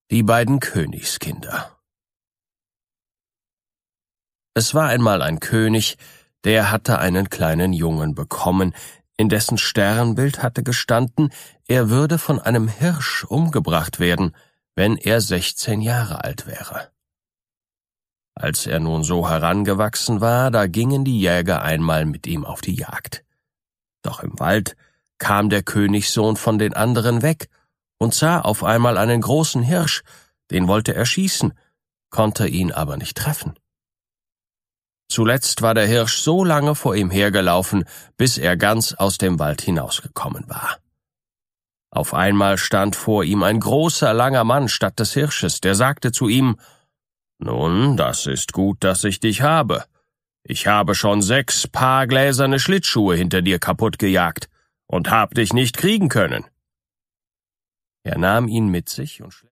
Die beiden Königskinder. Es war einmal ein König, der hatte einen kleinen Jungen bekommen, in dessen Sternbild hatte gestanden, er würde von einem Hirsch umgebracht werden, wenn er 16 Jahre alt wäre. Als er nun so herangewachsen war, da gingen die Jäger einmal mit ihm auf die Jagd. Doch im Wald kam der Königssohn von den anderen weg und sah auf einmal einen großen Hirsch, den wollte er schießen, konnte ihn aber nicht treffen. Zuletzt war der Hirsch so lange vor ihm hergelaufen, bis er ganz aus dem Wald hinausgekommen war. Auf einmal stand vor ihm ein großer, langer Mann statt des Hirsches, der sagte zu ihm: »Nun, das ist gut, dass ich dich habe. Ich habe schon 6 Paar gläserne Schlittschuhe hinter dir kaputt gejagt und hab dich nicht kriegen können.« Er nahm ihn mit sich und